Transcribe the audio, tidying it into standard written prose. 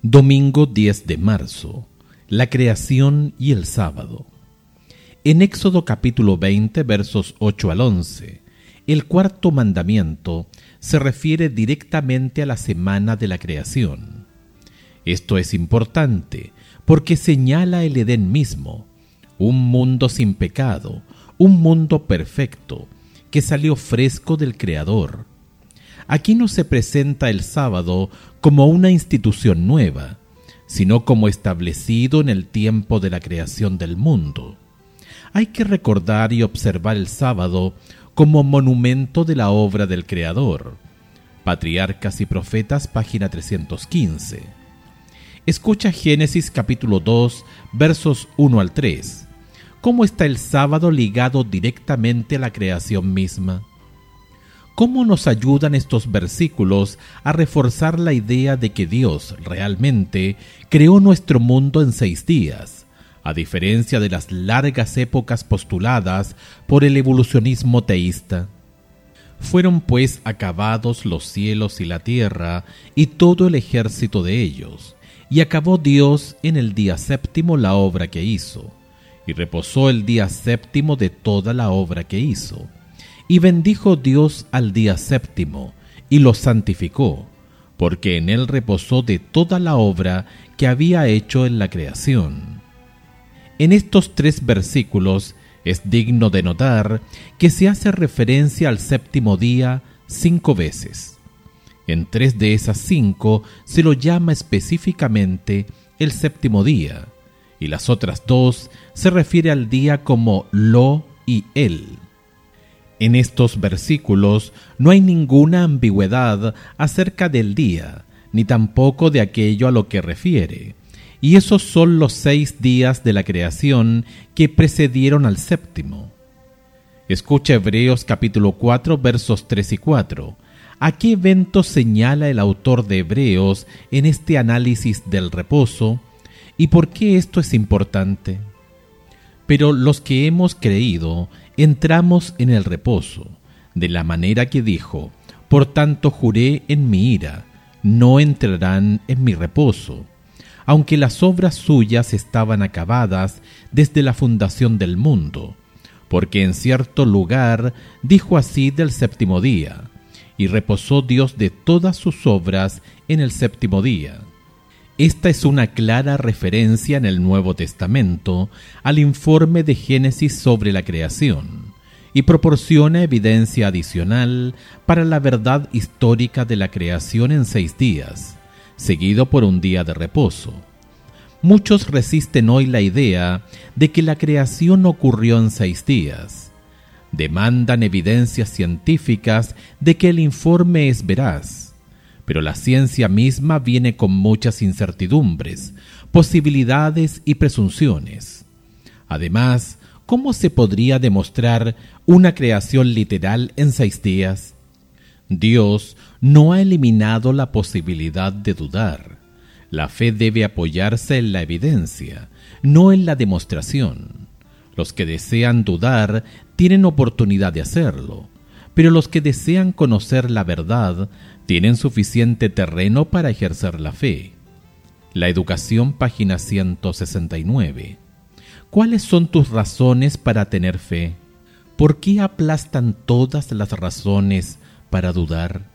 Domingo 10 de marzo. La creación y el sábado. En Éxodo capítulo 20, versos 8 al 11, el cuarto mandamiento se refiere directamente a la semana de la creación. Esto es importante porque señala el Edén mismo, un mundo sin pecado, un mundo perfecto, que salió fresco del Creador. Aquí no se presenta el sábado como una institución nueva, sino como establecido en el tiempo de la creación del mundo. Hay que recordar y observar el sábado como monumento de la obra del Creador. Patriarcas y Profetas, página 315. Escucha Génesis capítulo 2, versos 1 al 3. ¿Cómo está el sábado ligado directamente a la creación misma? ¿Cómo nos ayudan estos versículos a reforzar la idea de que Dios realmente creó nuestro mundo en 6 días, a diferencia de las largas épocas postuladas por el evolucionismo teísta? Fueron pues acabados los cielos y la tierra y todo el ejército de ellos, y acabó Dios en el día séptimo la obra que hizo, y reposó el día séptimo de toda la obra que hizo. Y bendijo Dios al día séptimo, y lo santificó, porque en él reposó de toda la obra que había hecho en la creación. En estos 3 versículos es digno de notar que se hace referencia al séptimo día 5 veces. En 3 de esas 5 se lo llama específicamente el séptimo día, y las otras 2 se refiere al día como lo y el. En estos versículos no hay ninguna ambigüedad acerca del día, ni tampoco de aquello a lo que refiere, y esos son los 6 días de la creación que precedieron al séptimo. Escucha Hebreos capítulo 4, versos 3 y 4. ¿A qué evento señala el autor de Hebreos en este análisis del reposo? ¿Y por qué esto es importante? Pero los que hemos creído entramos en el reposo, de la manera que dijo: por tanto juré en mi ira, no entrarán en mi reposo, aunque las obras suyas estaban acabadas desde la fundación del mundo, porque en cierto lugar dijo así del séptimo día, y reposó Dios de todas sus obras en el séptimo día. Esta es una clara referencia en el Nuevo Testamento al informe de Génesis sobre la creación y proporciona evidencia adicional para la verdad histórica de la creación en 6 días, seguido por un día de reposo. Muchos resisten hoy la idea de que la creación ocurrió en 6 días. Demandan evidencias científicas de que el informe es veraz. Pero la ciencia misma viene con muchas incertidumbres, posibilidades y presunciones. Además, ¿cómo se podría demostrar una creación literal en 6 días? Dios no ha eliminado la posibilidad de dudar. La fe debe apoyarse en la evidencia, no en la demostración. Los que desean dudar tienen oportunidad de hacerlo, pero los que desean conocer la verdad tienen suficiente terreno para ejercer la fe. La Educación, página 169. ¿Cuáles son tus razones para tener fe? ¿Por qué aplastan todas las razones para dudar?